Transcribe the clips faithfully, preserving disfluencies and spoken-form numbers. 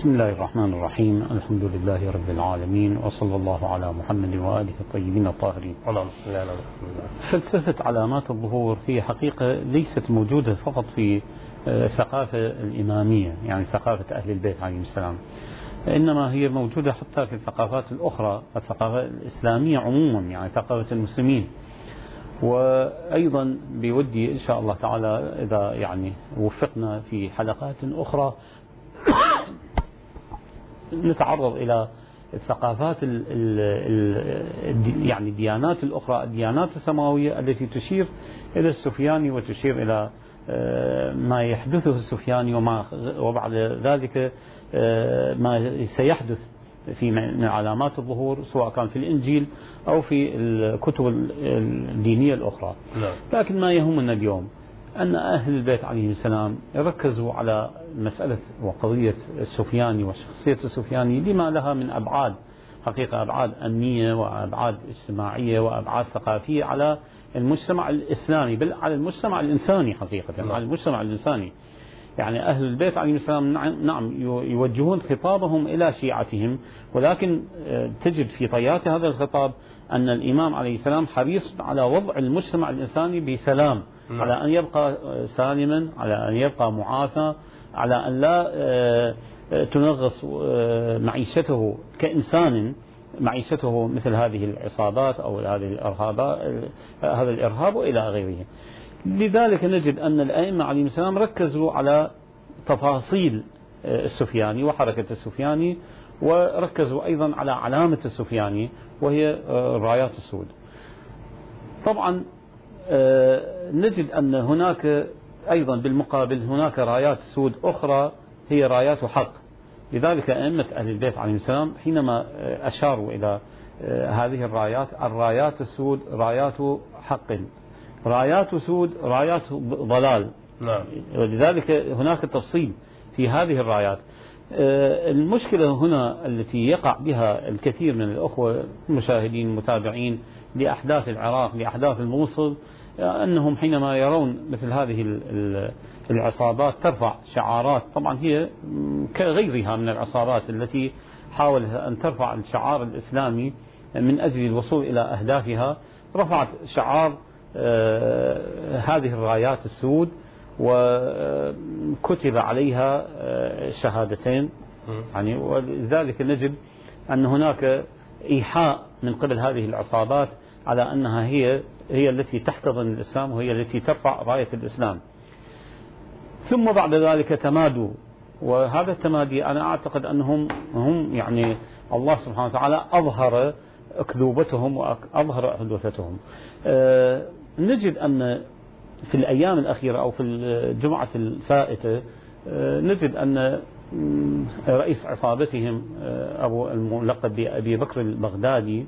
بسم الله الرحمن الرحيم. الحمد لله رب العالمين، وصلى الله على محمد وآله الطيبين الطاهرين. فلسفة علامات الظهور هي حقيقة ليست موجودة فقط في الثقافة الإمامية، يعني ثقافة أهل البيت عليهم السلام، إنما هي موجودة حتى في الثقافات الأخرى، الثقافة الإسلامية عموما، يعني ثقافة المسلمين. وأيضا بودي إن شاء الله تعالى إذا يعني وفقنا في حلقات أخرى نتعرض إلى الثقافات ال ال يعني الديانات الأخرى، الديانات السماوية التي تشير إلى السفياني وتشير إلى ما يحدثه السفياني وما وبعد ذلك ما سيحدث في من علامات الظهور، سواء كان في الإنجيل أو في الكتب الدينية الأخرى. لكن ما يهمنا اليوم أن أهل البيت عليهم السلام ركزوا على مسألة وقضية السفياني وشخصية السفياني لما لها من أبعاد، حقيقة أبعاد أمنية وأبعاد اجتماعية وأبعاد ثقافية على المجتمع الإسلامي، بل على المجتمع الإنساني حقيقة، على المجتمع الإنساني. يعني أهل البيت عليهم السلام نعم يوجهون خطابهم إلى شيعتهم، ولكن تجد في طيات هذا الخطاب أن الإمام عليه السلام حريص على وضع المجتمع الإنساني بسلام، على أن يبقى سالما، على أن يبقى معافى، على أن لا تنغص معيشته كإنسان، معيشته مثل هذه العصابات أو هذه الإرهابات، هذا الإرهاب وإلى غيره. لذلك نجد أن الأئمة عليهم السلام ركزوا على تفاصيل السفياني وحركة السفياني، وركزوا أيضا على علامة السفياني وهي الرايات السود. طبعا نجد أن هناك أيضا بالمقابل هناك رايات سود أخرى هي رايات حق. لذلك أئمة أهل البيت عليهم السلام حينما أشاروا إلى هذه الرايات، الرايات السود رايات حق، رايات سود رايات ضلال. نعم. ولذلك هناك تفصيل في هذه الرايات. المشكلة هنا التي يقع بها الكثير من الأخوة المشاهدين المتابعين لأحداث العراق، لأحداث الموصل، أنهم حينما يرون مثل هذه العصابات ترفع شعارات، طبعا هي كغيرها من العصابات التي حاولت أن ترفع الشعار الإسلامي من أجل الوصول إلى أهدافها، رفعت شعار هذه الرايات السود وكتب عليها شهادتين، يعني ولذلك نجد أن هناك إيحاء من قبل هذه العصابات على أنها هي هي التي تحتضن الإسلام وهي التي ترفع راية الإسلام. ثم بعد ذلك تمادوا، وهذا التمادي أنا أعتقد أنهم هم يعني الله سبحانه وتعالى أظهر أكذوبتهم وأظهر حدوثتهم. أه نجد أن في الأيام الأخيرة أو في الجمعة الفائتة أه نجد أن رئيس عصابتهم أبو الملقب بأبي بكر البغدادي،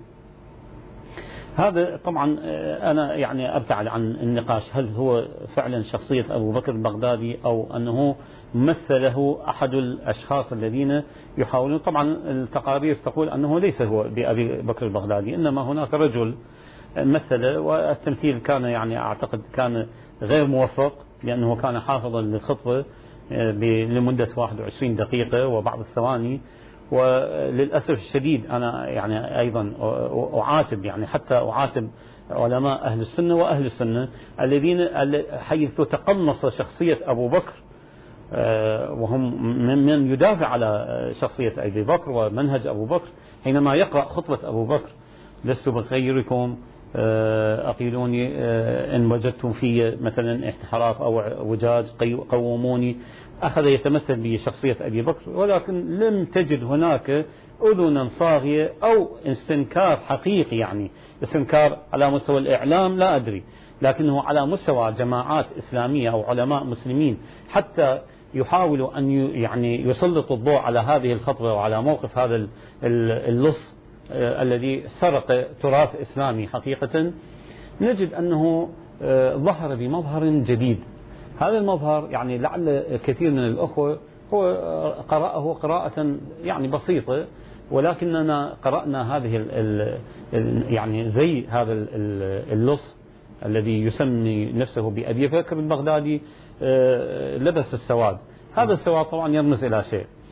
هذا طبعا أنا يعني أبتعد عن النقاش هل هو فعلا شخصية أبو بكر البغدادي أو أنه مثله أحد الأشخاص الذين يحاولون. طبعا التقارير تقول أنه ليس هو بأبي بكر البغدادي، إنما هناك رجل مثله، والتمثيل كان يعني أعتقد كان غير موفق، لأنه كان حافظا للخطبة لمدة واحد وعشرين دقيقة وبعض الثواني. وللأسف الشديد أنا يعني أيضا أعاتب، يعني حتى أعاتب علماء أهل السنة وأهل السنة الذين حيث تقمص شخصية أبو بكر، وهم من يدافع على شخصية أبي بكر ومنهج أبو بكر، حينما يقرأ خطبة أبو بكر: لست بخيركم أقيلوني إن وجدتم في مثلا احتراق أو وجاج قوموني، أخذ يتمثل بشخصية أبي بكر، ولكن لم تجد هناك أذنا صاغية أو استنكار حقيقي، يعني استنكار على مستوى الإعلام لا أدري، لكنه على مستوى جماعات إسلامية أو علماء مسلمين حتى يحاولوا أن يعني يسلطوا الضوء على هذه الخطوة وعلى موقف هذا اللص الذي سرق تراث إسلامي. حقيقة نجد أنه ظهر بمظهر جديد. هذا المظهر يعني لعل كثير من الأخوة هو قرأه قراءة يعني بسيطة، ولكننا قرأنا هذه ال ال يعني زي هذا اللص الذي يسمي نفسه بأبي بكر البغدادي لبس السواد. هذا السواد طبعا يرمز إلى شيء،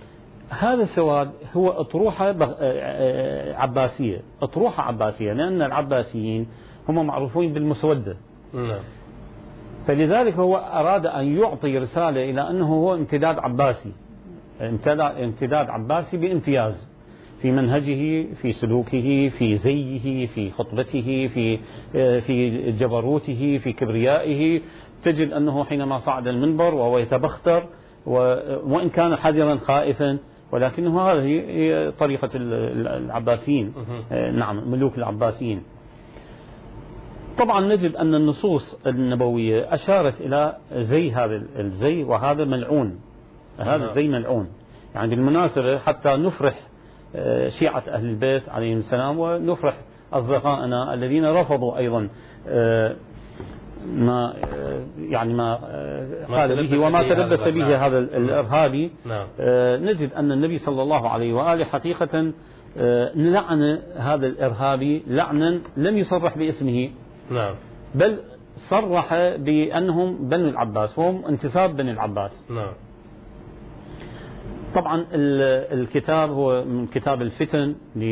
هذا السواد هو أطروحة عباسية، أطروحة عباسية، لأن العباسيين هم معروفين بالمسودة. نعم. فلذلك هو أراد أن يعطي رسالة إلى أنه هو امتداد عباسي، امتداد عباسي بامتياز في منهجه، في سلوكه، في زيه، في خطبته، في في جبروته، في كبريائه. تجد أنه حينما صعد المنبر وهو يتبختر وإن كان حذرا خائفا، ولكنه هذه هي طريقة العباسيين، نعم ملوك العباسيين. طبعا نجد أن النصوص النبوية أشارت إلى زي هذا الزي، وهذا ملعون، هذا الزي ملعون. يعني بالمناسبة حتى نفرح شيعة أهل البيت عليهم السلام، ونفرح أصدقائنا الذين رفضوا أيضا ما يعني ما قال به وما تلبس به هذا الإرهابي. نعم. نجد أن النبي صلى الله عليه وآله حقيقة لعن هذا الإرهابي لعنا لم يصرح باسمه. نعم. بل صرح بأنهم بنو العباس، وهم انتساب بني العباس. نعم. طبعا الكتاب هو من كتاب الفتن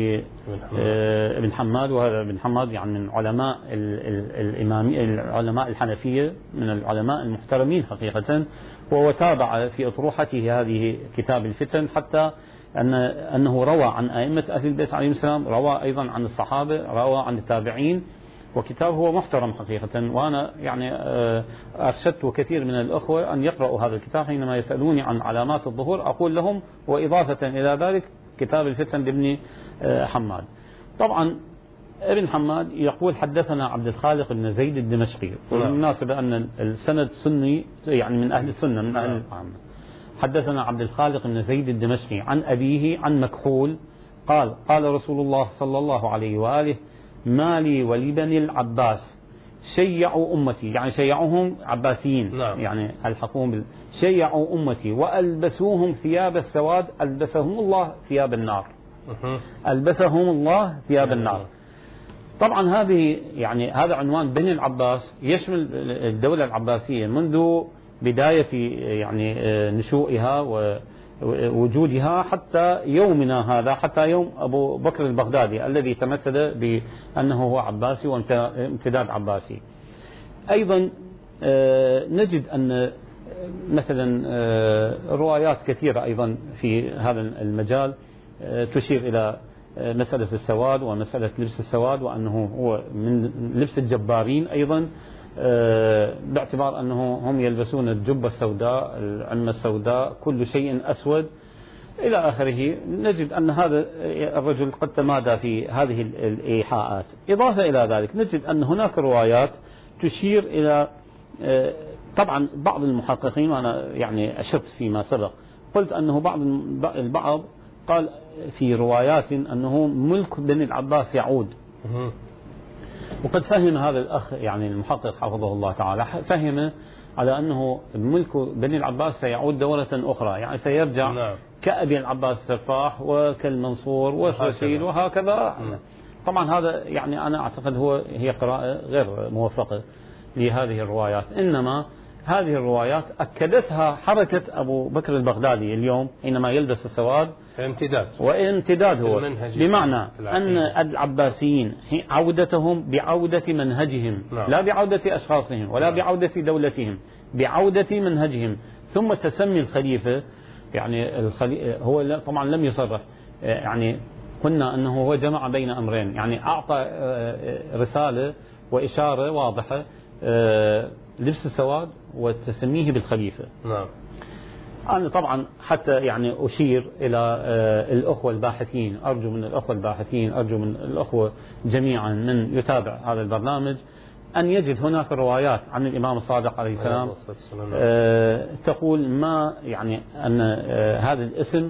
لابن حماد، وهذا ابن حماد يعني من علماء الإمامية، العلماء الحنفية، من العلماء المحترمين حقيقة. وهو تابع في أطروحته هذه كتاب الفتن، حتى أن أنه روى عن أئمة أهل البيت عليهم السلام، روى أيضا عن الصحابة، روى عن التابعين، وكتاب هو محترم حقيقة. وأنا يعني أرشدت كثير من الأخوة أن يقرأوا هذا الكتاب حينما يسألوني عن علامات الظهور، أقول لهم وإضافة إلى ذلك كتاب الفتن لابن حماد. طبعا ابن حماد يقول حدثنا عبد الخالق بن زيد الدمشقي، وبالمناسبة أن السند سني، يعني من أهل السنة، من أهل العامة. حدثنا عبد الخالق بن زيد الدمشقي عن أبيه عن مكحول قال قال رسول الله صلى الله عليه وآله: ما لي ولبني العباس شيعوا أمتي، يعني شيعوهم عباسيين. نعم. يعني ألحقوهم بال... شيعوا أمتي وألبسوهم ثياب السواد، ألبسهم الله ثياب النار. ألبسهم الله ثياب النار. طبعا هذه يعني هذا عنوان بني العباس يشمل الدولة العباسية منذ بداية يعني نشوئها ووجودها حتى يومنا هذا، حتى يوم أبو بكر البغدادي الذي تمثل بأنه هو عباسي وامتداد عباسي. أيضا نجد أن مثلا روايات كثيرة أيضا في هذا المجال تشير إلى مسألة السواد ومسألة لبس السواد، وأنه هو من لبس الجبارين أيضا، باعتبار أنه هم يلبسون الجبة السوداء، العمة السوداء، كل شيء أسود إلى آخره. نجد أن هذا الرجل قد تمادى في هذه الإيحاءات. إضافة إلى ذلك نجد أن هناك روايات تشير إلى، طبعا بعض المحققين، وأنا يعني أشرت فيما سبق قلت أنه بعض البعض قال في روايات أنه ملك بني العباس يعود، وقد فهم هذا الأخ يعني المحقق حفظه الله تعالى، فهم على أنه ملك بني العباس سيعود دولة أخرى، يعني سيرجع. نعم. كأبي العباس السفاح وكالمنصور والرشيد وهكذا. نعم. طبعا هذا يعني أنا أعتقد هو هي قراءة غير موفقة لهذه الروايات، إنما هذه الروايات أكدتها حركة أبو بكر البغدادي اليوم حينما يلبس السواد امتداد، وامتداد هو بمعنى أن العباسيين عودتهم بعودة منهجهم. نعم. لا بعودة أشخاصهم ولا نعم. بعودة دولتهم، بعودة منهجهم. ثم تسمي الخليفة، يعني الخليفة هو طبعا لم يصرح، يعني قلنا أنه هو جمع بين أمرين، يعني أعطى رسالة وإشارة واضحة، لبس السواد وتسميه بالخليفة. نعم. أنا طبعا حتى يعني أشير إلى الأخوة الباحثين، أرجو من الأخوة الباحثين، أرجو من الأخوة جميعا من يتابع هذا البرنامج أن يجد هناك روايات عن الإمام الصادق عليه السلام تقول ما يعني أن هذا الاسم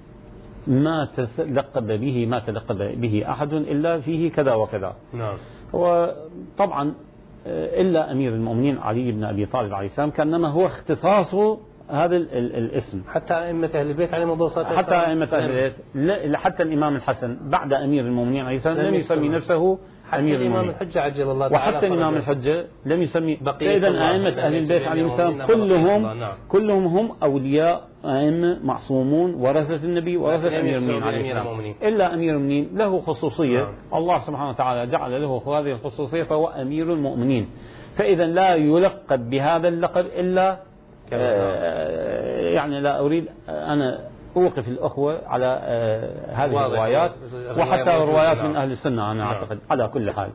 ما تلقب به ما تلقب به أحد إلا فيه كذا وكذا. نعم. وطبعا إلا أمير المؤمنين علي بن أبي طالب عليه السلام كأنما هو اختصاص هذا الاسم. حتى أئمة أهل البيت عليهم الصلاة والسلام، حتى أئمة أهل البيت، حتى الإمام الحسن بعد أمير المؤمنين عليه السلام لم يسمي نفسه أمير الإمام المؤمنين. الحجة عجل الله تعالى وحتى الإمام الحجة لم يسمي. إذا أئمة أهل البيت عليهم السلام كلهم نعم. كلهم هم أولياء أئمة معصومون ورثة النبي ورثة أمير المؤمنين عليه السلام، إلا أمير المؤمنين له خصوصية. نعم. الله سبحانه وتعالى جعل له هذه الخصوصية فهو أمير المؤمنين، فإذا لا يلقب بهذا اللقب إلا آه يعني لا أريد أنا أوقف الأخوة على آه هذه الروايات وحتى روايات من أهل السنة أنا أعتقد. على كل حال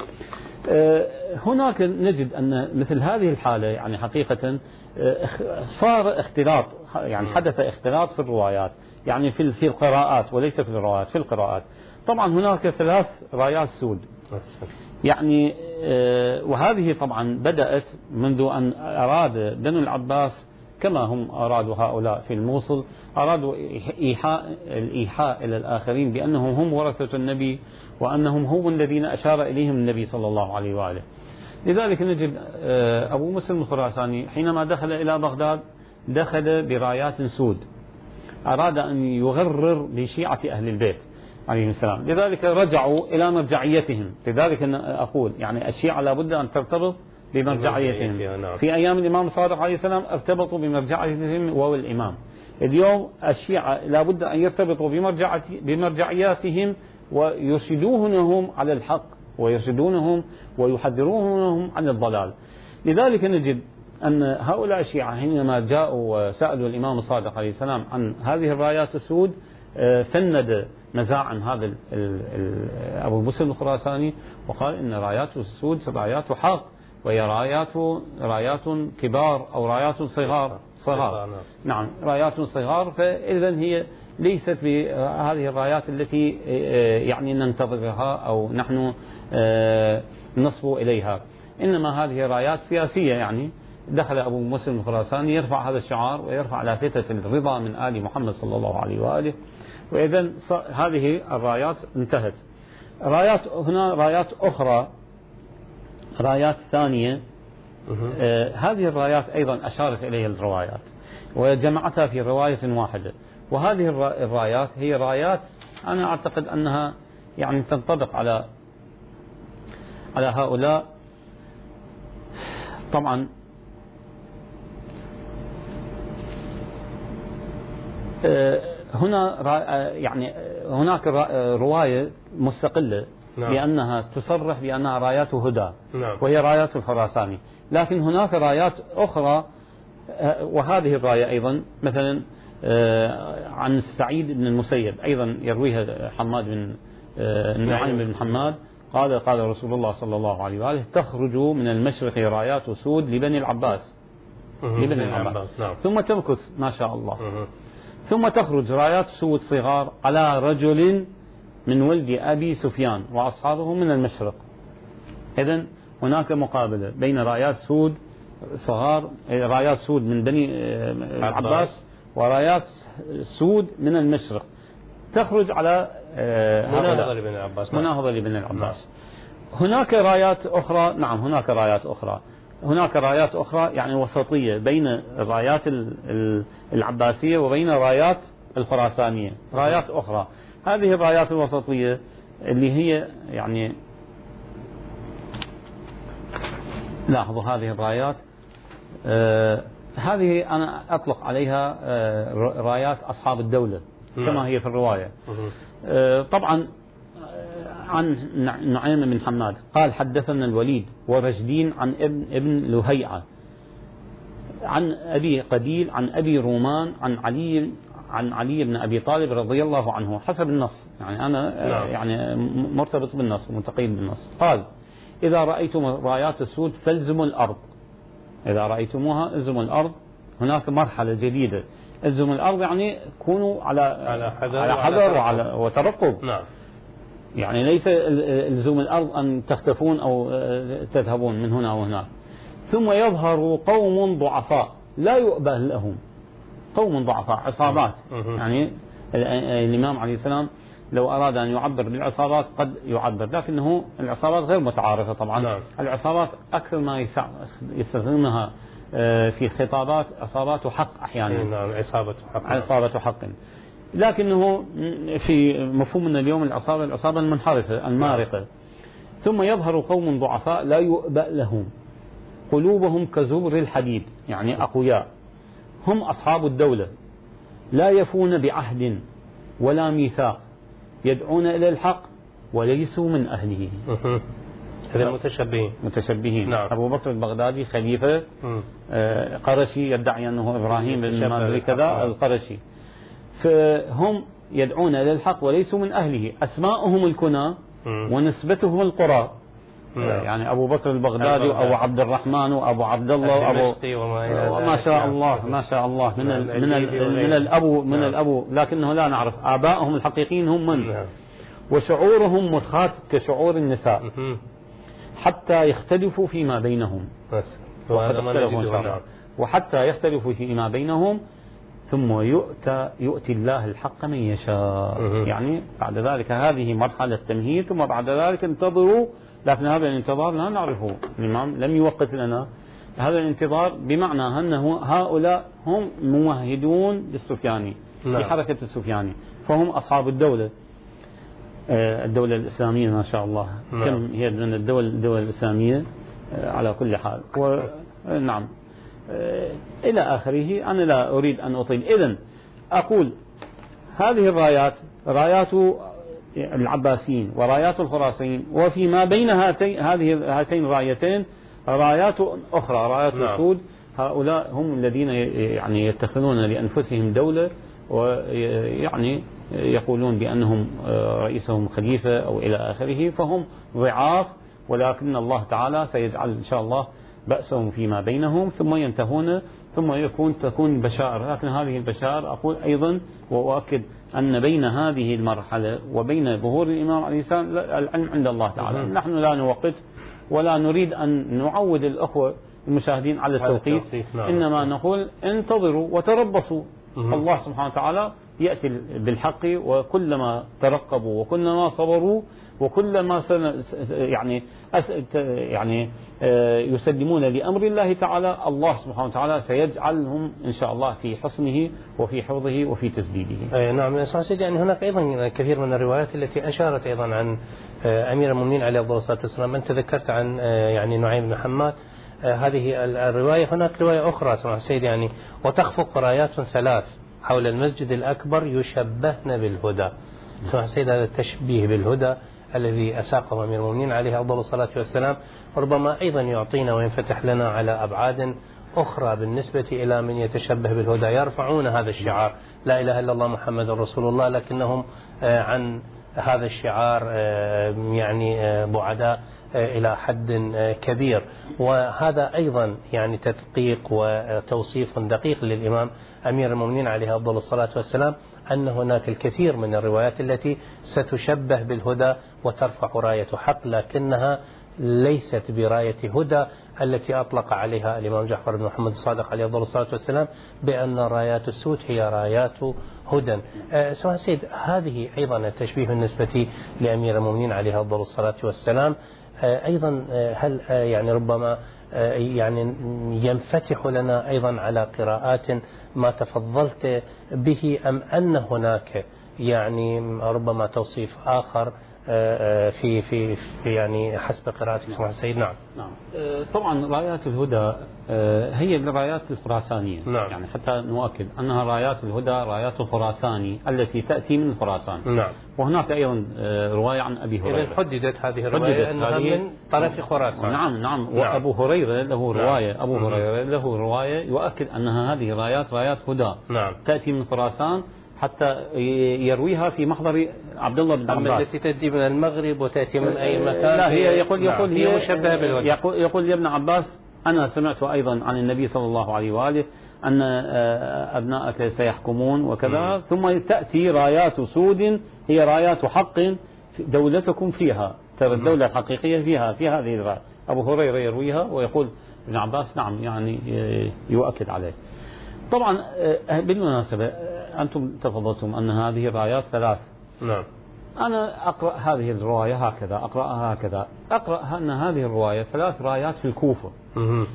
آه هناك نجد أن مثل هذه الحالة يعني حقيقة آه صار اختلاط، يعني حدث اختلاط في الروايات، يعني في في القراءات وليس في الروايات، في القراءات. طبعا هناك ثلاث رايات سود يعني آه وهذه طبعا بدأت منذ أن أراد بنو العباس كما هم أرادوا هؤلاء في الموصل، أرادوا إيحاء الإيحاء إلى الآخرين بأنهم هم ورثة النبي وأنهم هم الذين أشار إليهم النبي صلى الله عليه وآله. لذلك نجد أبو مسلم الخراساني حينما دخل إلى بغداد دخل برايات سود، أراد أن يغرر بشيعة أهل البيت عليهم السلام، لذلك رجعوا إلى مرجعيتهم. لذلك أقول يعني الشيعة لابد أن ترتبط بمرجعيتهم. في أيام الإمام الصادق عليه السلام ارتبطوا بمرجعيتهم وهو الإمام. اليوم الشيعة لابد أن يرتبطوا بمرجعياتهم ويرشدونهم على الحق ويرشدونهم ويحذرونهم عن الضلال. لذلك نجد أن هؤلاء الشيعة حينما جاءوا وسألوا الإمام الصادق عليه السلام عن هذه الرايات السود فند مزاعا هذا أبو مسلم الخراساني وقال إن رايات السود رايات حق، وهي رايات رايات كبار أو رايات صغار صغار نعم رايات صغار، فإذا هي ليست بهذه الرايات التي يعني ننتظرها أو نحن نصبو إليها، إنما هذه رايات سياسية. يعني دخل أبو مسلم الخراساني يرفع هذا الشعار ويرفع لافتة الرضا من آل محمد صلى الله عليه وآله، وإذا هذه الرايات انتهت. رايات هنا رايات أخرى، رايات ثانية، آه هذه الرايات أيضا أشارت إليها الروايات وجمعتها في رواية واحدة، وهذه الرايات هي رايات أنا أعتقد أنها يعني تنطبق على على هؤلاء. طبعا آه هنا يعني هناك رواية مستقلة نعم. لأنها تصرح بأنها رايات هدى نعم. وهي رايات الخراساني، لكن هناك رايات أخرى وهذه الراية أيضا مثلا عن سعيد بن المسيب أيضا يرويها حماد بن النعيم بن حماد قال قال رسول الله صلى الله عليه وآله تخرج من المشرق رايات سود لبني العباس لبني العباس نعم. ثم تمكث ما شاء الله ثم تخرج رايات سود صغار على رجل من ولد أبي سفيان وأصحابه من المشرق. إذن هناك مقابلة بين رايات سود صغار، رايات سود من بني العباس ورايات سود من المشرق تخرج على مناهضة لبني العباس. مناهضة لبني العباس. هناك رايات أخرى نعم هناك رايات أخرى هناك رايات أخرى يعني وسطية بين الرايات العباسية وبين رايات الخراسانية، رايات أخرى. هذه الرايات الوسطية اللي هي يعني لاحظوا هذه الرايات آه هذه أنا أطلق عليها آه رايات أصحاب الدولة كما هي في الرواية. آه طبعا عن نعيم بن حماد قال حدثنا الوليد ورشدين عن ابن ابن لهيعة عن أبي قبيل عن أبي رومان عن علي عن علي بن أبي طالب رضي الله عنه حسب النص، يعني أنا نعم. يعني مرتبط بالنص ومتقيد بالنص. قال إذا رأيتم رايات السود فالزموا الأرض، إذا رأيتموها الزموا الأرض. هناك مرحلة جديدة، الزموا الأرض يعني كونوا على على حذر, على حذر وعلى وترقب نعم. يعني ليس الزم الأرض أن تختفون أو تذهبون من هنا وهناك. ثم يظهر قوم ضعفاء لا يؤبه لهم، قوم ضعفاء عصابات. يعني الإمام عليه السلام لو أراد أن يعبر بالعصابات قد يعبر، لكنه العصابات غير متعارفة طبعا نعم. العصابات أكثر ما يستخدمها في خطابات عصابات حق أحيانا نعم عصابة حق عصابة حق، لكنه في مفهومنا اليوم العصابة العصابة المنحرفة المارقة. ثم يظهر قوم ضعفاء لا يؤبأ لهم قلوبهم كزبر الحديد، يعني أقوياء، هم أصحاب الدولة لا يفون بعهد ولا ميثاق، يدعون إلى الحق وليسوا من أهله. هذا متشبهين متشبهين. نعم. أبو بكر البغدادي خليفة آه قرشي يدعي أنه إبراهيم بن مالك كذا القرشي، فهم يدعون إلى الحق وليسوا من أهله، أسماؤهم الكنى ونسبتهم القرى. يعني أبو بكر البغدادي وأبو عبد الرحمن وأبو عبد الله وأبو ما شاء الله ما شاء الله من ال من ال من الأبو من الأبو، لكنه لا نعرف آبائهم الحقيقيين هم من، وشعورهم مخاط كشعور النساء حتى يختلفوا فيما بينهم، وحتى يختلفوا فيما بينهم ثم يؤتى يؤتي الله الحق من يشاء. يعني بعد ذلك هذه مرحلة تمهيد، ثم بعد ذلك انتظروا، لكن هذا الانتظار لا نعرفه، الإمام لم يوقت لنا هذا الانتظار، بمعنى أنه هؤلاء هم ممهدون للسفياني في حركة السفياني، فهم أصحاب الدولة الدولة الإسلامية ما شاء الله. كم هي من الدول الدول الإسلامية على كل حال، ونعم إلى آخره. أنا لا أريد أن أطيل، إذن أقول هذه الرايات رايات العباسيين ورايات الخراسيين، وفيما بين هاتين هذه هاتين الرايتين رايات أخرى، رايات السود. هؤلاء هم الذين يعني يتخذون لأنفسهم دولة، ويعني يقولون بأنهم رئيسهم خليفة أو إلى آخره، فهم ضعاف، ولكن الله تعالى سيجعل إن شاء الله بأسهم فيما بينهم ثم ينتهون، ثم يكون تكون بشائر. لكن هذه البشائر أقول أيضا وأؤكد أن بين هذه المرحلة وبين ظهور الإمام عليه السلام العلم عند الله تعالى. نحن لا نوقت ولا نريد أن نعود الأخوة المشاهدين على التوقيت، إنما نقول انتظروا وتربصوا. الله سبحانه وتعالى يأتي بالحق، وكلما ترقبوا وكلما صبروا وكلما يعني يعني يسلمون لأمر الله تعالى، الله سبحانه وتعالى سيجعلهم إن شاء الله في حصنه وفي حفظه وفي تسديده. نعم سيدي، يعني هناك أيضا كثير من الروايات التي أشارت أيضا عن أمير المؤمنين عليه أفضل الصلاة والسلام. أنت ذكرت عن يعني نعيم بن حماد، هذه الرواية. هناك رواية أخرى سمع سيدي يعني وتخفق رايات ثلاث حول المسجد الأكبر يشبهن بالهدى. سمع سيدي هذا التشبيه بالهدى الذي أساقه أمير المؤمنين عليه أفضل الصلاة والسلام، وربما أيضا يعطينا وينفتح لنا على أبعاد أخرى بالنسبة إلى من يتشبه بالهدى. يرفعون هذا الشعار لا إله إلا الله محمد رسول الله، لكنهم عن هذا الشعار يعني بعداء إلى حد كبير. وهذا أيضا يعني تدقيق وتوصيف دقيق للإمام أمير المؤمنين عليه أفضل الصلاة والسلام، أن هناك الكثير من الروايات التي ستشبه بالهدى وترفع راية حق، لكنها ليست براية هدى التي أطلق عليها الإمام جعفر بن محمد الصادق عليه أفضل الصلاة والسلام بأن رايات السود هي رايات هدى. أه سمع سيد، هذه أيضا التشبيه بالنسبة لأمير المؤمنين عليه أفضل الصلاة والسلام. أه أيضا هل أه يعني ربما أه يعني ينفتح لنا أيضا على قراءات ما تفضلت به، أم أن هناك يعني ربما توصيف آخر في في في يعني حسب قراءتك سمع سيد؟ نعم نعم طبعا رايات الهدى هي الرايات الخراسانية. نعم. يعني حتى نؤكد أنها رايات الهدى رايات الخراساني التي تأتي من خراسان. نعم. وهناك أيضا رواية عن أبي هريرة. إذا حددت هذه الرواية أنها من طرف خراسان. نعم نعم. وأبو هريرة له رواية. نعم. أبو هريرة له رواية يؤكد أنها هذه رايات رايات هدى. نعم. تأتي من خراسان حتى يرويها في محضر عبد الله بن عباس. التي تأتي من المغرب وتأتي من أي مكان. لا هي يقول يقول نعم. هي مشبهة بالهدى. يقول يقول يا ابن عباس أنا سمعت أيضا عن النبي صلى الله عليه وآله أن أبنائك سيحكمون وكذا، ثم تأتي رايات سود هي رايات حق دولتكم فيها، ترى الدولة الحقيقية فيها في هذه الراية. أبو هريرة يرويها ويقول ابن عباس نعم يعني يؤكد عليه. طبعا بالمناسبة أنتم تفضلتم أن هذه الرايات ثلاث. نعم. أنا أقرأ هذه الرواية هكذا، أقرأها هكذا، أقرأ أن هذه الرواية ثلاث رايات في الكوفة. مه.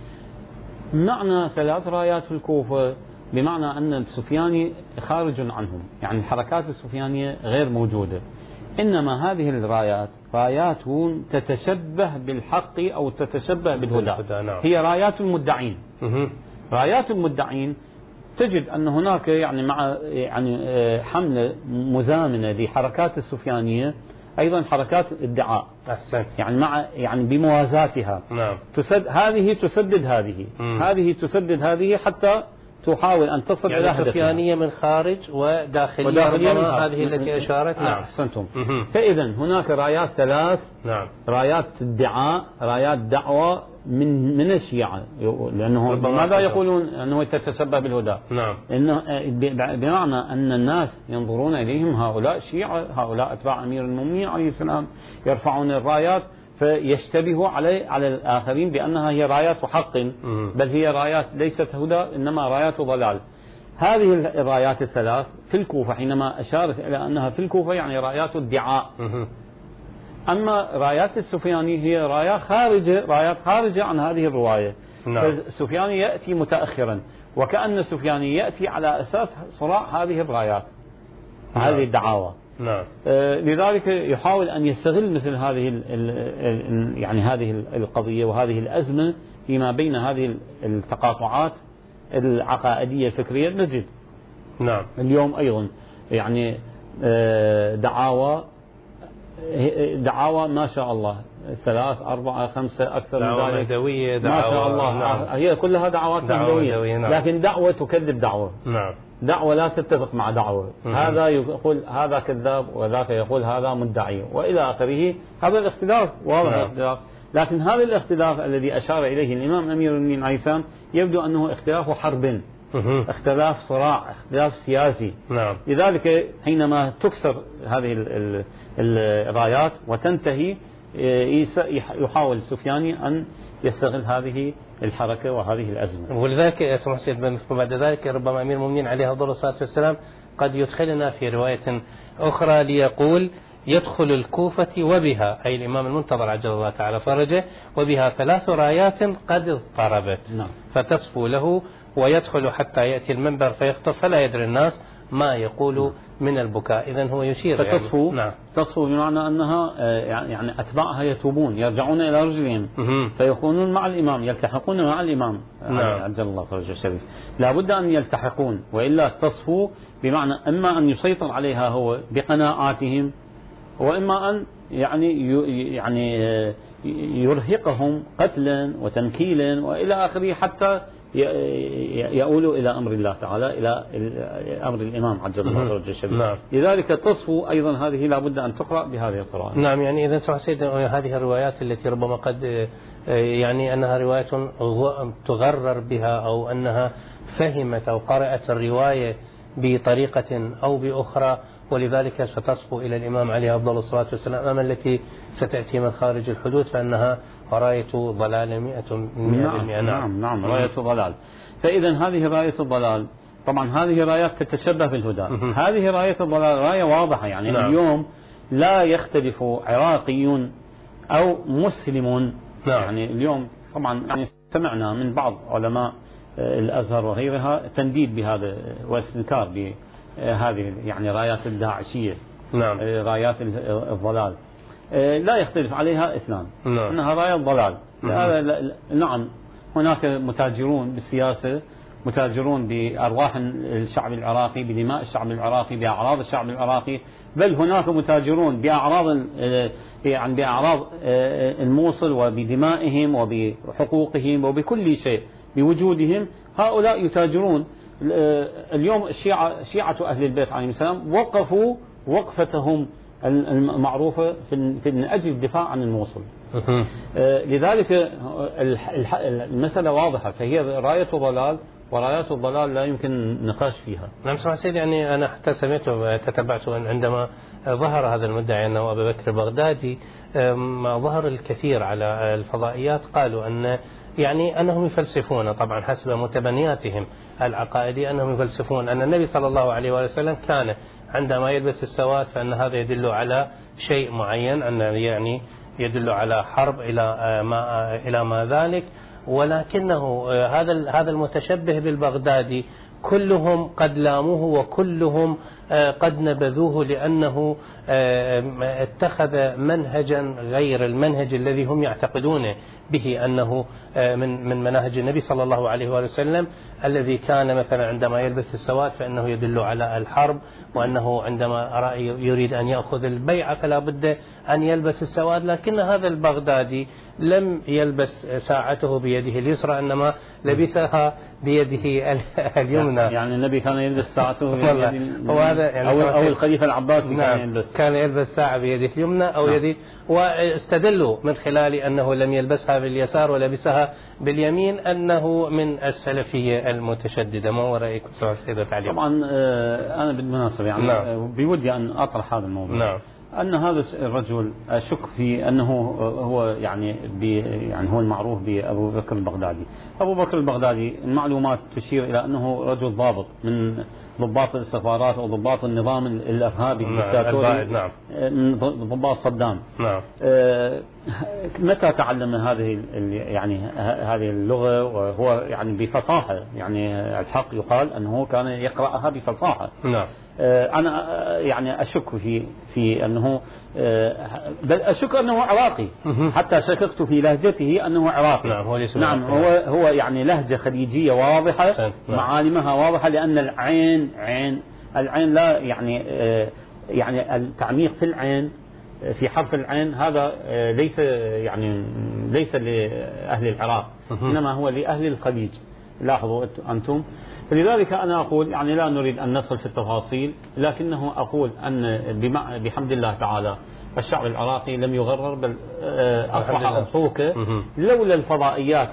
معنى ثلاث رايات في الكوفة بمعنى أن السفياني خارج عنهم، يعني الحركات السفيانية غير موجودة. إنما هذه الرايات رايات تتشبه بالحق أو تتشبه بالهدى. نعم. هي رايات المدعين. رايات المدعين تجد أن هناك يعني مع يعني حملة مزامنة لحركات السفيانية أيضا حركات ادعاء. أحسن. يعني مع يعني بموازاتها. نعم. تسد هذه تسدد هذه. مم. هذه تسدد هذه حتى تحاول أن تصل يعني إلى هدفها. سفيانية من خارج وداخلية, وداخلية من هذه التي أشارت. نعم. أحسنتم. فإذا هناك رايات ثلاث. نعم. رايات ادعاء، رايات دعوة من من الشيعة، لأنه ماذا يقولون أنه تتشبه بالهدى. نعم. إنه بمعنى أن الناس ينظرون إليهم هؤلاء شيعة، هؤلاء أتباع أمير المؤمنين عليه السلام يرفعون الرايات فيشتبهوا على على الآخرين بأنها هي رايات حق، بل هي رايات ليست هدى إنما رايات ضلال. هذه الرايات الثلاث في الكوفة حينما أشارت إلى أنها في الكوفة يعني رايات ادعاء. أما رايات السفياني هي رايات خارجة رايات خارجة عن هذه الرواية. نعم. فالسفياني يأتي متأخرا، وكأن السفياني يأتي على أساس صراع هذه الرايات. نعم. هذه الدعاوى. نعم. آه لذلك يحاول أن يستغل مثل هذه ال ال يعني هذه القضية وهذه الأزمة فيما بين هذه التقاطعات العقائدية الفكرية. نجد نعم. اليوم أيضا يعني آه دعاوى دعاوى ما شاء الله ثلاث أربعة خمسة أكثر من ذلك. مهدوية ما شاء الله. نعم. هي كلها دعوات مهدوية. نعم. لكن دعوة تكذب دعوة. نعم. دعوة لا تتفق مع دعوة. مم. هذا يقول هذا كذاب وذاك يقول هذا مدعي وإلى آخره. هذا الاختلاف واضح. نعم. الاختلاف. لكن هذا الاختلاف الذي أشار إليه الإمام أمير المؤمنين عليه السلام يبدو أنه اختلاف حرب، اختلاف صراع، اختلاف سياسي. نعم. لذلك حينما تكسر هذه الرايات وتنتهي يحاول السفياني أن يستغل هذه الحركة وهذه الأزمة. ولذلك يا سمو حسين بعد ذلك ربما أمير المؤمنين عليه أفضل الصلاة والسلام قد يدخلنا في رواية أخرى ليقول يدخل الكوفة وبها أي الإمام المنتظر عجل الله تعالى فرجه وبها ثلاث رايات قد اضطربت. نعم. فتصفو له ويدخل حتى يأتي المنبر فيخطب فلا يدري الناس ما يقول من البكاء. إذن هو يشير فتصفو يعني. نعم. تصفو بمعنى أنها يعني أتباعها يتوبون يرجعون إلى رجلهم فيكونون مع الإمام يلتحقون مع الإمام. نعم. عجل الله فرجه الشريف. لا بد أن يلتحقون وإلا تصفو بمعنى إما أن يسيطر عليها هو بقناعاتهم وإما أن يعني يعني يرهقهم قتلا وتنكيلا وإلى آخره حتى يؤولوا إلى أمر الله تعالى إلى أمر الإمام عجل الله فرجه الشريف. نعم. لذلك تصفو أيضا هذه لا بد أن تقرأ بهذه القراءة. نعم. يعني إذا سمح سيدنا هذه الروايات التي ربما قد يعني أنها رواية تغرر بها أو أنها فهمت أو قرأت الرواية بطريقة أو بأخرى ولذلك ستصفو إلى الإمام عليه أفضل الصلاة والسلام أما التي ستأتي من خارج الحدود فإنها راية ضلال مئة بالمئة. نعم. نعم. نعم. راية ضلال. فإذا هذه راية الضلال طبعا هذه رايات تتشبه بالهدى. هذه راية الضلال راية واضحة يعني. نعم. اليوم لا يختلف عراقي أو مسلم. نعم. يعني اليوم طبعا يعني سمعنا من بعض علماء الأزهر وغيرها تنديد بهذا واستنكار بهذه يعني رايات الداعشية. نعم. رايات الضلال لا يختلف عليها اثنان. نعم. أنها راية ضلال. نعم هناك متاجرون بالسياسة متاجرون بأرواح الشعب العراقي بدماء الشعب العراقي بأعراض الشعب العراقي بل هناك متاجرون بأعراض يعني بأعراض الموصل وبدمائهم وبحقوقهم وبكل شيء بوجودهم. هؤلاء يتاجرون. اليوم الشيعة شيعة أهل البيت عليهم السلام وقفوا وقفتهم المعروفة من أجل الدفاع عن الموصل. لذلك المسألة واضحة فهي راية ضلال ورايات الضلال لا يمكن نقاش فيها. نعم سمع سيدي يعني أنا حتى سمعت تتبعت عندما ظهر هذا المدعي أنه أبو بكر البغدادي ما ظهر الكثير على الفضائيات قالوا أن يعني أنهم يفلسفون طبعا حسب متبنياتهم العقائدية أنهم يفلسفون أن النبي صلى الله عليه وسلم كان عندما يلبس السواد فأن هذا يدل على شيء معين أن يعني يدل على حرب إلى ما إلى ما ذلك ولكنه هذا هذا المتشبه بالبغدادي كلهم قد لاموه وكلهم قد نبذوه لأنه اتخذ منهجا غير المنهج الذي هم يعتقدون به أنه من من مناهج النبي صلى الله عليه وآله وسلم، الذي كان مثلا عندما يلبس السواد فإنه يدل على الحرب، وأنه عندما يريد أن يأخذ البيعة فلا بد أن يلبس السواد. لكن هذا البغدادي لم يلبس ساعته بيده اليسرى، إنما لبسها بيده اليمنى. يعني النبي كان يلبس ساعته بيده يعني أو, أو الخليفة العباسي نعم كان يلبس كان يلبس ساعة بيده اليمنى أو نعم. يده، واستدلوا من خلال أنه لم يلبسها باليسار ولبسها باليمين أنه من السلفية المتشددة. ما هو رأيك سيدة علي؟ طبعا أنا بالمناسبة يعني نعم. بودي أن أطرح هذا الموضوع. نعم. أن هذا الرجل أشك في أنه هو يعني يعني هو المعروف بأبو بكر البغدادي. أبو بكر البغدادي المعلومات تشير إلى أنه رجل ضابط من ضباط الاستخبارات أو ضباط النظام الإرهابي الدكتاتوري، نعم. من ضباط صدام. نعم. متى تعلم هذه يعني هذه اللغة وهو يعني بفصاحة، يعني الحق يقال أنه كان يقرأها بفصاحة. نعم. أنا يعني أشك في في أنه بل أشك أنه عراقي، حتى شككت في لهجته أنه عراقي. نعم هو نعم هو هو يعني لهجة خليجية واضحة، نعم. معالمها واضحة، لأن العين عين العين لا يعني يعني التعميق في العين في حرف العين هذا ليس يعني ليس لأهل العراق، إنما هو لأهل الخليج. لاحظوا أنتم. فلذلك أنا أقول يعني لا نريد أن ندخل في التفاصيل، لكنه أقول أن بحمد الله تعالى الشعب العراقي لم يغرر، بل أصبح أضحوكة لولا الفضائيات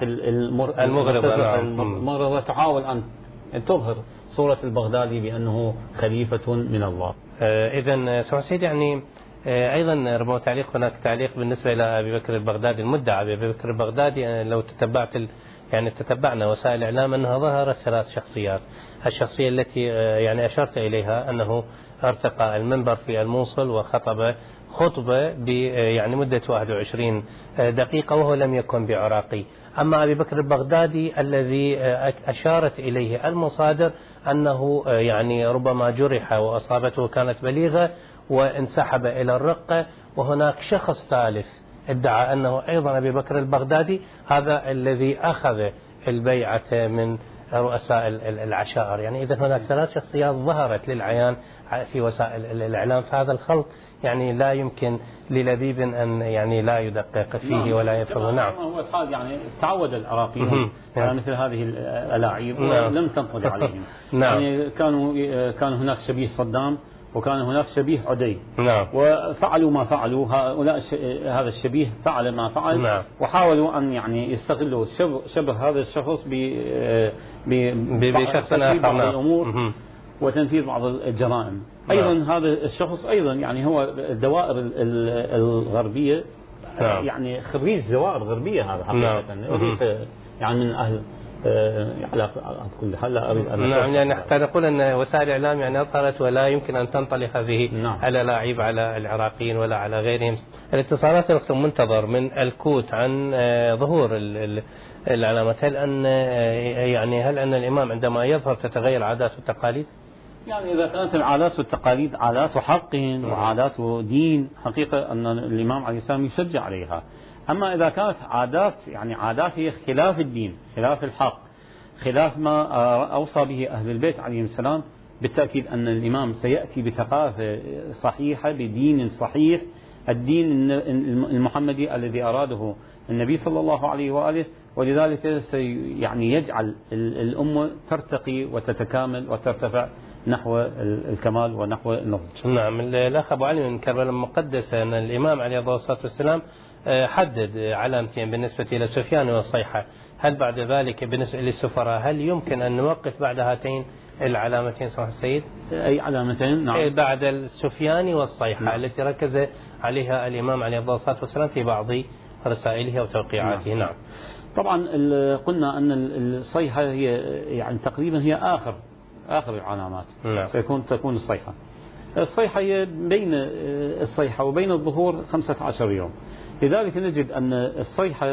المغرضة المغرضة تحاول أن تظهر صورة البغدادي بأنه خليفة من الله. إذن سمع سيد يعني أيضا ربما تعليق هناك تعليق بالنسبة إلى أبي بكر البغدادي المدعى أبي بكر البغدادي. لو تتبعت يعني تتبعنا وسائل الإعلام أنها ظهرت ثلاث شخصيات. الشخصية التي يعني أشرت إليها أنه ارتقى المنبر في الموصل وخطب خطبة ب يعني مدة واحد وعشرين دقيقة وهو لم يكن بعراقي. أما أبي بكر البغدادي الذي أشارت إليه المصادر أنه يعني ربما جرح وأصابته كانت بليغة وانسحب إلى الرقة، وهناك شخص ثالث ادعى أنه أيضا أبي بكر البغدادي هذا الذي أخذ البيعة من رؤساء العشائر. يعني إذا هناك ثلاث شخصيات ظهرت للعيان في وسائل الإعلام، فهذا الخلط يعني لا يمكن للبيب أن يعني لا يدقق فيه نعم. ولا يفهم. نعم هو الحال يعني تعود العراقيون على مثل هذه الألاعيب نعم. ولم تنقض عليهم. نعم. يعني كانوا كان هناك شبيه صدام وكان هناك شبيه عدي نعم. وفعلوا ما فعلوا. هؤلاء هذا الشبيه فعل ما فعل نعم. وحاولوا أن يعني يستغلوا شبه, شبه هذا الشخص بشخص آخر بعض الأمور وتنفيذ بعض الجرائم. أيضا نعم. هذا الشخص أيضا يعني هو الدوائر الغربية نعم. يعني خريج دوائر غربية هذا حقيقة نعم. يعني من أهل على كل حال لا أريد أن نعم يعني حتى نقول أن وسائل الإعلام يعني أظهرت ولا يمكن أن تنطلق هذه نعم. على لاعب على العراقيين ولا على غيرهم. الاتصالات الوقت منتظر من الكوت عن ظهور العلامات. هل أن يعني هل أن الإمام عندما يظهر تتغير عادات والتقاليد؟ يعني إذا كانت العادات والتقاليد عادات حق وعادات دين حقيقة أن الإمام عليه السلام يشجع عليها. أما إذا كانت عادات يعني عادات هي خلاف الدين خلاف الحق خلاف ما أوصى به أهل البيت عليهم السلام، بالتأكيد أن الإمام سيأتي بثقافة صحيحة بدين صحيح، الدين المحمدي الذي أراده النبي صلى الله عليه وآله. ولذلك سي يعني يجعل الأمة ترتقي وتتكامل وترتفع نحو الكمال ونحو النضج. نعم. الأخ أبو علي من كربلاء المقدسة أن الإمام عليه الصلاة والسلام حدد علامتين بالنسبة إلى سفيان والصيحة. هل بعد ذلك بالنسبة للسفراء هل يمكن أن نوقف بعد هاتين العلامتين سماحة السيد؟ أي علامتين؟ نعم. بعد السفيان والصيحة نعم. التي ركز عليها الإمام عليه الصلاة والسلام في بعض رسائله وتوقيعاته. نعم. نعم. طبعا قلنا أن الصيحة هي يعني تقريبا هي آخر آخر العلامات نعم. سيكون تكون الصيحة. الصيحة هي بين الصيحة وبين الظهور خمسة عشر يوم. لذلك نجد أن الصيحة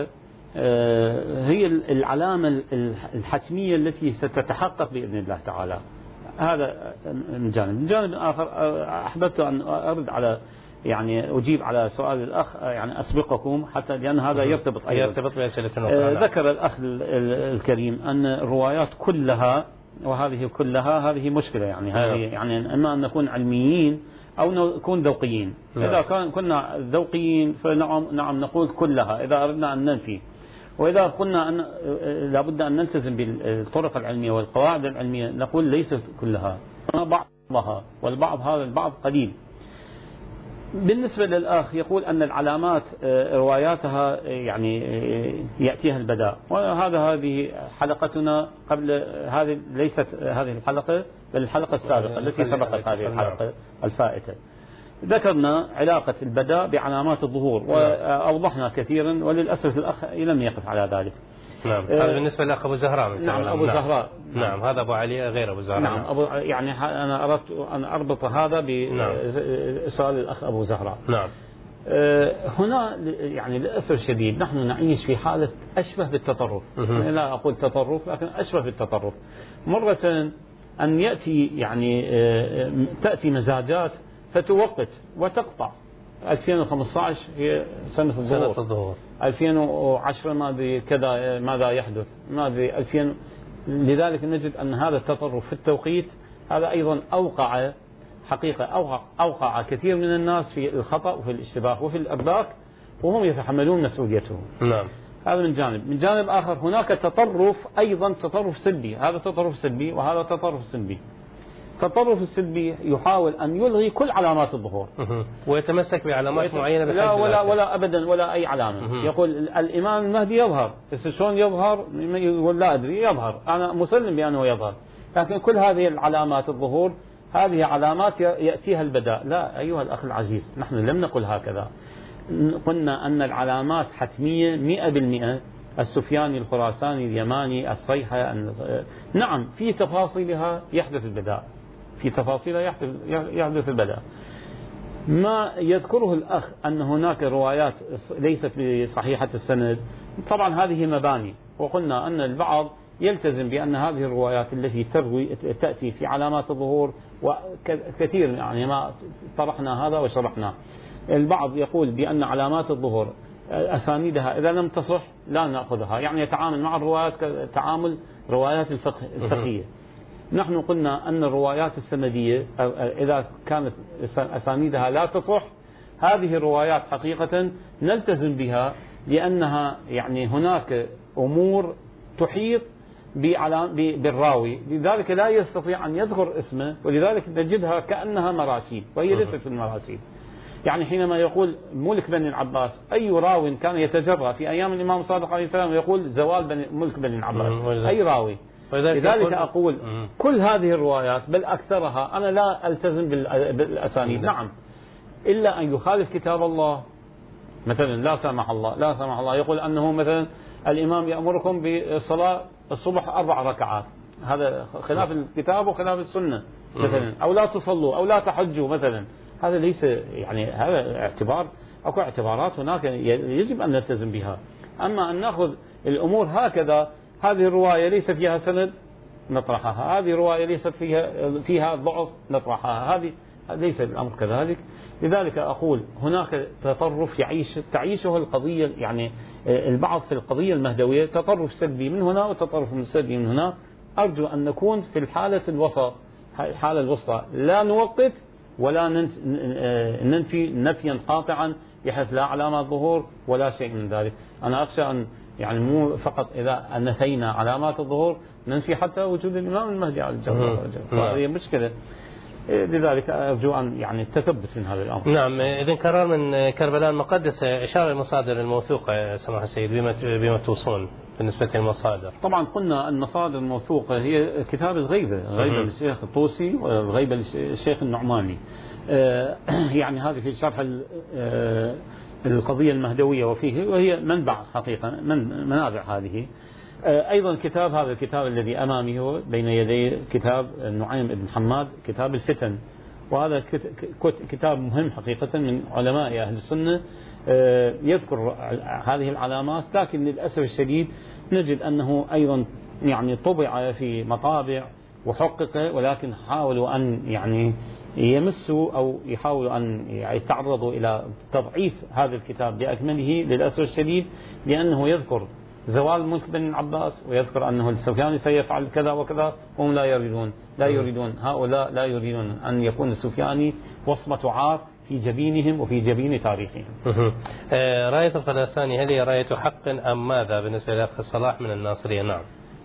هي العلامة الحتمية التي ستتحقق بإذن الله تعالى هذا من جانب. من جانب آخر أحببت أن أرد على يعني أجيب على سؤال الأخ يعني أسبقكم حتى لأن هذا يرتبط أيضا يرتبط بأسئلة أخرى. ذكر الأخ الكريم أن الروايات كلها وهذه كلها هذه مشكلة يعني هذه يعني إما أن نكون علميين أو نكون ذوقيين. إذا كان كنا ذوقيين فنعم نعم نقول كلها إذا أردنا أن ننفي، وإذا قلنا أن لابد أن نلتزم بالطرق العلمية والقواعد العلمية نقول ليست كلها، بعضها، والبعض هذا البعض قليل. بالنسبة للأخ يقول أن العلامات رواياتها يعني يأتيها البداء، وهذا هذه حلقتنا قبل هذه ليست هذه الحلقة بل الحلقة السابقة التي سبقت هذه الحلقة الفائتة. ذكرنا علاقة البداء بعلامات الظهور وأوضحنا كثيرا، وللأسف الأخ لم يقف على ذلك. نعم هذا بالنسبة لأخ أبو زهراء. نعم أبو نعم. زهراء. نعم هذا أبو علي غير أبو زهراء. نعم أبو يعني أنا أردت أن أربط هذا بسؤال الأخ أبو زهراء. نعم. هنا يعني للأسف الشديد نحن نعيش في حالة أشبه بالتطرف. يعني لا أقول تطرف لكن أشبه بالتطرف. مرة أن يأتي يعني تأتي مزاجات فتوقت وتقطع. ألفين وخمسة عشر هي سنة الظهور. سنة الظهور. ألفين وعشرة ما أدري كذا ماذا يحدث ما أدري ألفين. لذلك نجد أن هذا التطرف في التوقيت هذا أيضا أوقع حقيقة أوقع, أوقع كثير من الناس في الخطأ وفي الاشتباه وفي الأرباك وهم يتحملون مسؤوليته. نعم. هذا من جانب. من جانب آخر هناك تطرف أيضا تطرف سلبي، هذا تطرف سلبي وهذا تطرف سلبي. التطرف السلبي يحاول أن يلغي كل علامات الظهور ويتمسك بعلامات معينة. لا ولا ولا أبدا ولا أي علامة. يقول الإمام المهدي يظهر، بس شلون يظهر؟ يقول لا أدري، يظهر، أنا مسلم بأنه يظهر، لكن كل هذه العلامات الظهور هذه علامات يأتيها البداء. لا أيها الأخ العزيز، نحن لم نقل هكذا. قلنا أن العلامات حتمية مئة بالمئة. السفياني الخراساني اليماني الصيحة، نعم في تفاصيلها يحدث البداء، في تفاصيلها يحدث البداء. ما يذكره الأخ أن هناك روايات ليست بصحيحة السند، طبعا هذه مباني، وقلنا أن البعض يلتزم بأن هذه الروايات التي تروي تأتي في علامات الظهور وكثير يعني ما طرحنا هذا وشرحنا. البعض يقول بأن علامات الظهور أسانيدها إذا لم تصح لا نأخذها، يعني يتعامل مع الروايات كتعامل روايات الفقه الفقهية. نحن قلنا أن الروايات السندية إذا كانت أسانيدها لا تصح هذه الروايات حقيقة نلتزم بها، لأنها يعني هناك أمور تحيط بالراوي، لذلك لا يستطيع أن يذكر اسمه، ولذلك نجدها كأنها مراسيل وهي ليست في المراسيل. يعني حينما يقول ملك بني العباس، أي راو كان يتجرأ في أيام الإمام الصادق عليه السلام يقول زوال بني ملك بني العباس؟ أي راوي؟ لذلك أقول كل هذه الروايات بل أكثرها أنا لا ألتزم بالأسانيد. نعم إلا أن يخالف كتاب الله، مثلا لا سمح الله لا سمح الله يقول أنه مثلا الإمام يأمركم بالصلاة الصبح أربع ركعات، هذا خلاف الكتاب وخلاف السنة مثلا، أو لا تصلوا أو لا تحجوا مثلا، هذا ليس يعني هذا اعتبار، أكو اعتبارات هناك يجب أن نلتزم بها. أما أن نأخذ الأمور هكذا، هذه الرواية ليس فيها سند نطرحها، هذه الرواية ليست فيها فيها ضعف نطرحها، هذه ليس الأمر كذلك. لذلك أقول هناك تطرف يعيش تعيشه القضية، يعني البعض في القضية المهدوية تطرف سلبي من هنا وتطرف سلبي من هنا. أرجو أن نكون في الحالة الوسط، الحالة الوسطى، لا نوقت ولا ننفي نفيا قاطعا بحيث لا علامات ظهور ولا شيء من ذلك. أنا أخشى أن يعني مو فقط إذا نفينا علامات الظهور ننفي حتى وجود الإمام المهدي على الجبر، هذه مشكلة. لذلك أرجو أن يعني التثبت من هذا الأمر. نعم. إذن قرار من كربلاء المقدسة إشارة المصادر الموثوقة سماحة السيد بما بما توصون بالنسبة للمصادر. طبعا قلنا المصادر الموثوقة هي كتاب الغيبة، غيبة للشيخ الطوسي والغيبة للشيخ النعماني. آه يعني هذه في شرح آه القضية المهدوية وفيه، وهي منبع حقيقة من منابع هذه. آه أيضا كتاب هذا الكتاب الذي أمامي هو بين يدي كتاب النعيم بن حماد، كتاب الفتن، وهذا كتاب مهم حقيقة من علماء أهل السنة آه يذكر هذه العلامات، لكن للأسف الشديد نجد أنه أيضا يعني طبع في مطابع وحقق، ولكن حاولوا أن يعني يمسوا أو يحاولوا أن يتعرضوا إلى تضعيف هذا الكتاب بأكمله للأسف الشديد، لأنه يذكر زوال ملك بن العباس ويذكر أنه السفياني سيفعل كذا وكذا، هم لا يريدون لا يريدون هؤلاء لا يريدون أن يكون السفياني وصمة عار في جبينهم وفي جبين تاريخهم. راية الخراساني هل هي راية حق أم ماذا بالنسبة لأخ صلاح من الناصرية؟ نعم.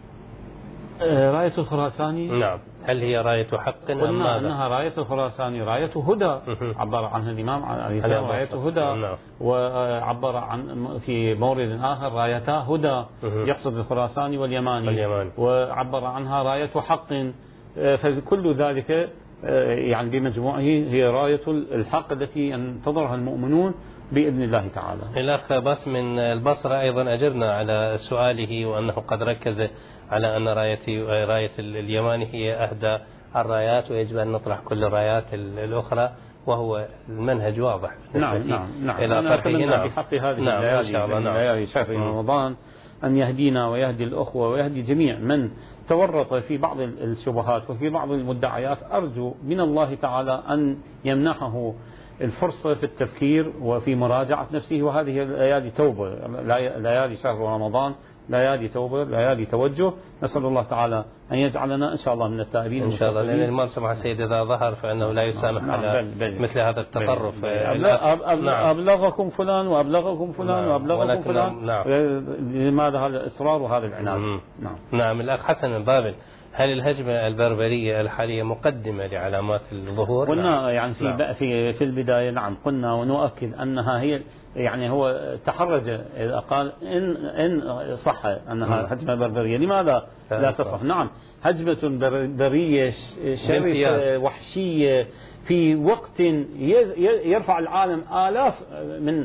راية الخراساني نعم، هل هي راية حق أم ماذا؟ أنها راية الخراساني راية هدى، عبر عنها الإمام عليه السلام راية هدى، وعبر عن في مورد آخر رايتا هدى، يقصد الخراساني واليماني، وعبر عنها راية حق. فكل ذلك يعني بمجموعه هي راية الحق التي ينتظرها المؤمنون بإذن الله تعالى. الأخ باس من البصرة أيضا أجبنا على سؤاله، وأنه قد ركز على أن راية راية اليماني هي أهدى الرايات، ويجب أن نطرح كل الرايات الأخرى، وهو المنهج واضح. نعم نعم نعم. إلى أنا أتمنى نعم. بحق هذه نعم الليالي نعم. ليالي شهر رمضان أن يهدينا ويهدي الأخوة ويهدي جميع من تورط في بعض الشبهات وفي بعض المدعيات. أرجو من الله تعالى أن يمنحه الفرصة في التفكير وفي مراجعة نفسه، وهذه ليالي توبة، ليالي شهر رمضان ليالي توبة، ليالي توجه. نسأل الله تعالى أن يجعلنا إن شاء الله من التائبين إن شاء الله، لأن الإمام سمح السيد إذا ظهر فإنه لا يسامح نعم على بل بل مثل هذا التطرف. أبلغكم فلان وأبلغكم فلان نعم وأبلغكم فلان نعم. لماذا هذا الإصرار وهذا العناد؟ نعم نعم. الأخ حسن البابل، هل الهجمة البربرية الحالية مقدمة لعلامات الظهور؟ قلنا نعم. يعني في نعم. في في البداية نعم قلنا ونؤكد أنها هي، يعني هو تحرج إذا قال إن إن صح أنها نعم. هجمة بربرية، لماذا لا تصح؟ نعم، هجمة بربرية شرسة وحشية في وقت يرفع العالم آلاف من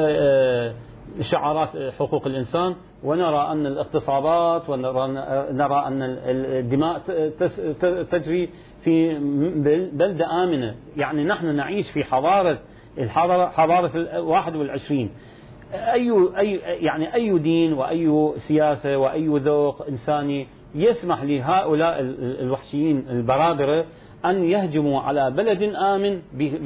شعارات حقوق الإنسان، ونرى أن الاغتصابات ونرى نرى أن الدماء تجري في بلدة آمنة. يعني نحن نعيش في حضارة الحضارة حضارة الواحد والعشرين. أي أي يعني أي دين وأي سياسة وأي ذوق إنساني يسمح لهؤلاء الوحشيين البرابرة أن يهجموا على بلد آمن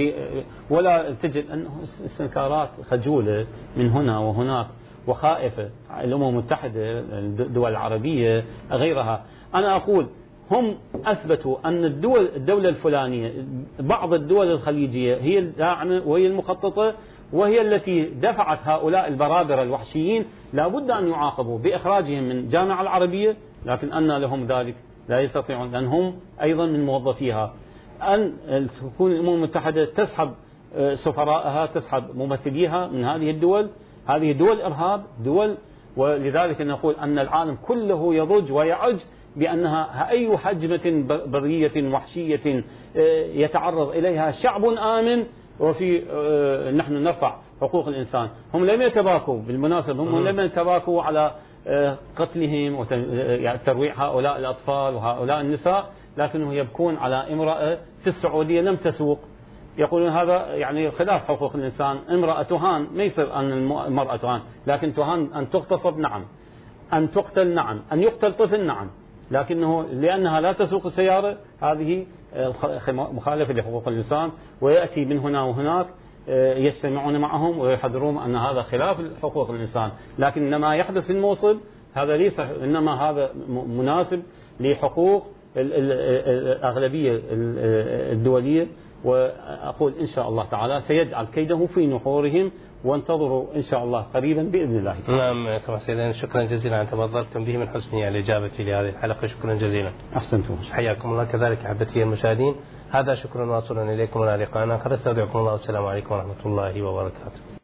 ولا تجد أنه استنكارات خجولة من هنا وهناك وخائفة؟ الأمم المتحدة، الدول العربية، غيرها. أنا أقول هم أثبتوا أن الدول الدولة الفلانية، بعض الدول الخليجية هي الداعمة وهي المخططة وهي التي دفعت هؤلاء البرابرة الوحشيين، لا بد أن يعاقبوا بإخراجهم من الجامعة العربية، لكن أن لهم ذلك؟ لا يستطيعون، لأن هم أيضا من موظفيها. أن تكون الأمم المتحدة تسحب سفراءها، تسحب ممثليها من هذه الدول، هذه دول إرهاب دول. ولذلك نقول أن العالم كله يضج ويعج بأنها أي هجمة برية وحشية يتعرض إليها شعب آمن، وفي نحن نرفع حقوق الإنسان. هم لم يتباكوا بالمناسبة، هم لم يتباكوا على قتلهم وترويع هؤلاء الأطفال وهؤلاء النساء، لكنهم يبكون على امرأة في السعودية لم تسوق. يقولون هذا يعني خلاف حقوق الإنسان، امرأة تهان، ما يصير أن المرأة تهان، لكن تهان أن تغتصب نعم، أن تقتل نعم، أن يقتل طفل نعم، لكنه لأنها لا تسوق السيارة هذه مخالفة لحقوق الإنسان. ويأتي من هنا وهناك يجتمعون معهم ويحذرون أن هذا خلاف حقوق الإنسان، لكن ما يحدث في الموصل هذا ليس، إنما هذا مناسب لحقوق الأغلبية الدولية. وأقول إن شاء الله تعالى سيجعل كيده في نحورهم، وانتظروا إن شاء الله قريبا بإذن الله تعالى. نعم سمح سيدنا، شكرا جزيلا على تفضلتم به من حسن الإجابة لهذه الحلقة، شكرا جزيلا. أحسنتم، حياكم الله. كذلك أحبتي المشاهدين، هذا شكرا واصلا إليكم، وإلى لقاء آخر، استودعكم الله والسلام عليكم ورحمة الله وبركاته.